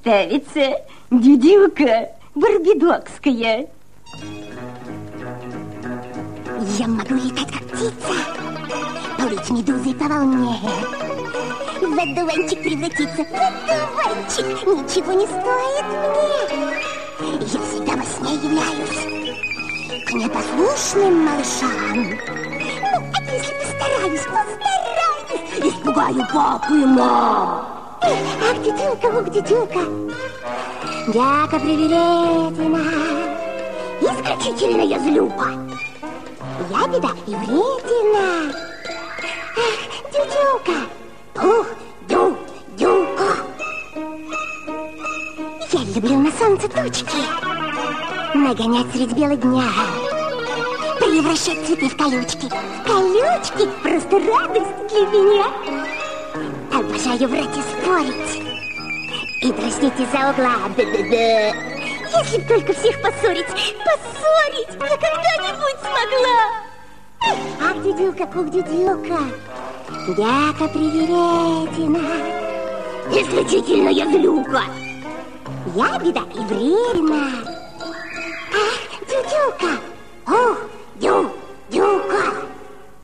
представиться. Дюдюка барбидокская. Я могу летать, как птица, плыть медузой по волне, в одуванчик превратиться. В одуванчик ничего не стоит мне. Я всегда во сне являюсь к непослушным малышам. Ну, а если постараюсь, испугаю папу и маму. Ах, дюдюка, дюдюка, дяка привередина, исключительная злюка. Ябеда и вредина. Ах, дюдюка, ух, дюдюка. Я люблю на солнце тучки, нагонять средь бела дня, превращать цветы в колючки. Колючки — просто радость для меня. Обожаю врать и спорить, и дразнить из-за угла. Да-да-да. Если б только всех поссорить, я когда-нибудь смогла. Ах, дюдюка, кук, дюдюка, дяка привередина, исключительная злюка. Ябеда и вредина. Ах, дюдюка, ух, дюдюка.